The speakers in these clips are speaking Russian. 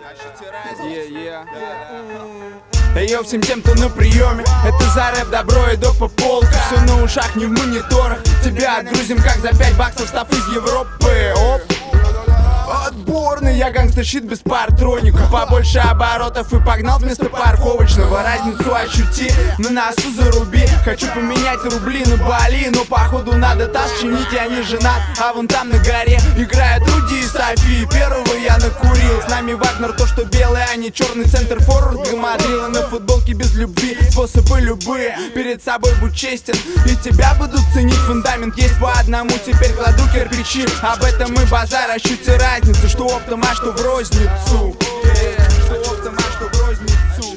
Йо, всем тем, кто на приеме, это за рэп, добро и доп по полкам. Все на ушах, не в мониторах. Тебя отгрузим, как за 5 баксов, став из Европы. Оп. Отборный, я гангстер-щит без партроника. Побольше оборотов и погнал вместо парковочного. Разницу ощути, на носу заруби. Хочу поменять рубли на Бали, но походу надо таз чинить, я не женат. А вон там на горе играют Руди и Софи. Первого я накурил, с нами Вагнер, то что белый, а не черный. Центр форвард гамадрила на футболке без любви. Способы любые, перед собой будь честен, и тебя будут ценить. Фундамент есть по одному, теперь кладу кирпичи. Об этом мы базар, ощути разницу, что оптом, а что в розницу. Что оптом, а что в розницу.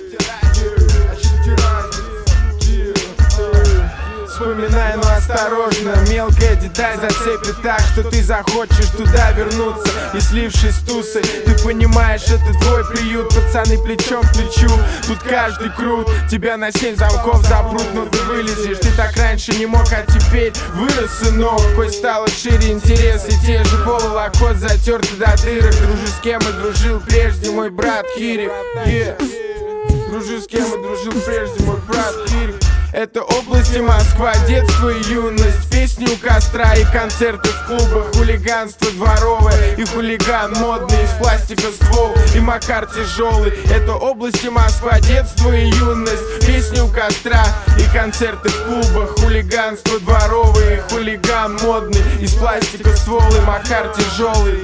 Вспоминай, но осторожно, мелкая деталь зацепит так, что ты захочешь туда вернуться. И слившись с тусой, ты понимаешь, это твой приют. Пацаны плечом к плечу, тут каждый крут. Тебя на 7 замков запрут, но ты вылезешь. Ты так раньше не мог, а теперь вырос, сынок. Хоть стало шире интерес, и те же полы локот затерты до дырок. Дружу с кем и дружил прежде мой брат Кири. Дружу с кем и дружил прежде мой брат Кири. Это области Москва, детство и юность. Песни у костра и концерты в клубах. Хулиганство дворовое и хулиган модный. Из пластика ствол и Макар тяжелый. Это области Москва, детство и юность. Песни у костра и концерты в клубах. Хулиганство дворовое и хулиган модный. Из пластика ствол и Макар тяжелый.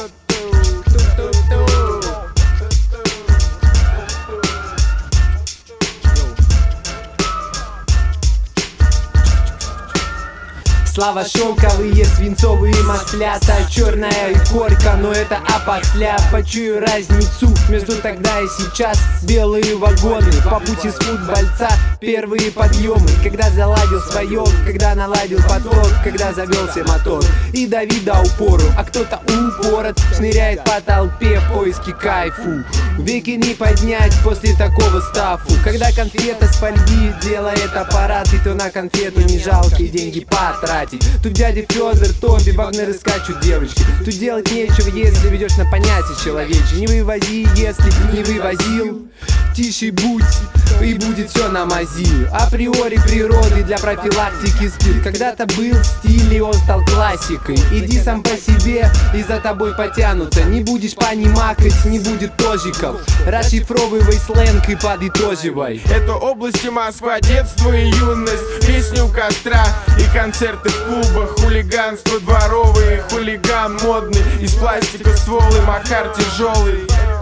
Слава шелковые, свинцовые маслята, черная корка, но это опосля. Почую разницу между тогда и сейчас. Белые вагоны по пути с футбольца. Первые подъемы, когда заладил свое, когда наладил поток, когда завелся мотор и дави до упору. А кто-то упорот шныряет по толпе в поиске кайфу. Веки не поднять после такого стафу. Когда конфета с фольги делает аппарат, и то на конфету не жалкие деньги потратить. Тут дядя Федор, Тоби, Вагнеры скачут девочки. Тут делать нечего, если ведешь на понятие человечье. Не вывози, если не вывозил. Тише будь, и будет все на мази. Априори природы для профилактики спирт. Когда-то был стиль, и он стал классикой. Иди сам по себе, и за тобой потянутся. Не будешь понимакать, не будет тожиков. Расшифровывай сленг и подытоживай. Это области Москва, детство и юность. Песни у костра и концерты в клубах. Хулиганство дворовое, хулиган модный. Из пластика ствол и Макар тяжелый.